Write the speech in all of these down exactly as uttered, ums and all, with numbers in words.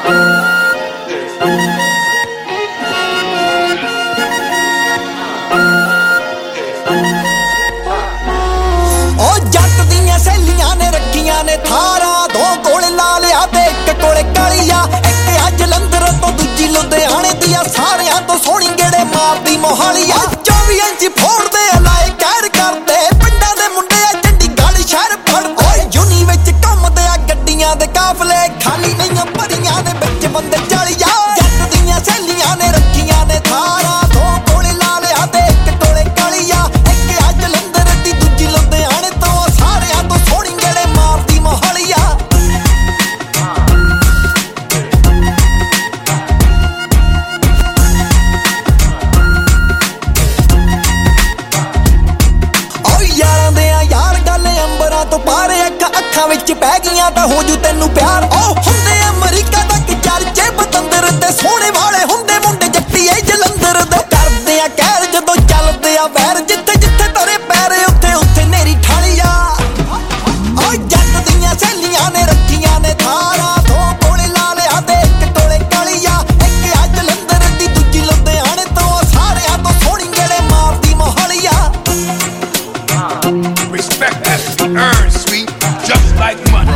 ने थारा दो कोले ला लिया ते एक कोले कालिया एक आ जलंधर तो दूजी लुधियाने दिया सारियां तो सोहनी गेड़े मारदी मोहालिया चौबी इंच फोड़ दे लाए कैर करते पिंडां दे मुंडे आ चंडीगढ़ शहर फड़दे यूनी विच घुमदे आ गड्डियां दे काफले खाली नहीं भरियां दे विच बंदे चालिया जट दियां सहेलियां ने रखियां ने थारा दो कोले ला लिया ते एक कोले कालिया एक आ जलंधर दी दूजी लुधियाने तो सारियां तो सोहनी गेड़े मारदी मोहालिया तो पारे अखा विच पै गईयां तां हो जू तैनू प्यार ओ हुंदे अमरीका तक चर्चे बतंदर ते सोहणे वाले हुंदे मुंडे जट्टी ए जलंधर दे करदे आ कहर जदों चलदे आ वैर जिथे जिथे तरे पैर उत्थे उत्थे नेरी ठालिया ओ जट दियां सहेलियां ने रखियां ने थारा दो कोले ला लिया ते एक टोले कालिया एक आ जलंधर दी दूजी लुधियाने तो सारियां तो सोहनी गेड़े मारदी मोहालिया Respect has to be earned, sweet, just like money.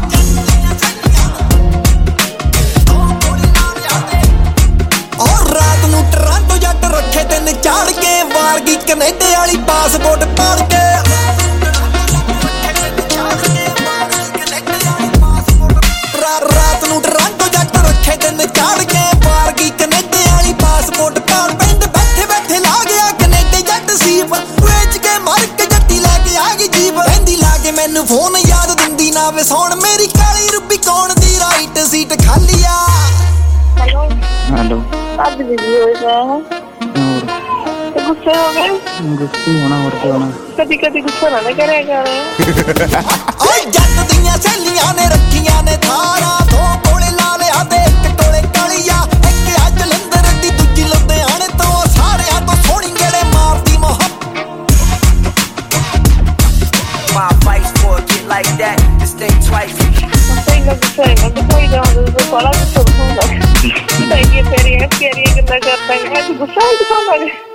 और रात नू टोरंटो जट रखे दिन चाड़ के वारगी कनेडे वाली पासपोर्ट पाड़ के रात नू टोरंटो जट रखे दिन चाड़ के वारगी कनेडे वाली पासपोर्ट पाड़ पिंड बैठे बैठे ला गया कनेडे जट सीप वेच के मर के जट्टी लैके आ गई जीप रहिंदी ला के मैनू फोन याद दिंदी ना वे सौण मेरी काली रुबी कौन दी राइट सीट खाली आ हेलो हेलो आज बिजी हो गए हैं तो गुस्से हो गए गुस्से होना और क्या होना कभी कभी गुस्सा ना करे कर ओ जट दियां सहेलियां ने रखियां ने थारा दो कोले ला लिया ते एक टोले कालिया एक आ जलंधर दी दूजी लुधियाने तो सारियां तो सोहनी गेड़े मारदी मोह My advice for a kid like that is think twice. Something of the same. I'm just going down to the call. I'm just going to phone. Like, ये तेरी है तेरी है कितना करता है? ऐसे गुस्सा है तो कौन लगे?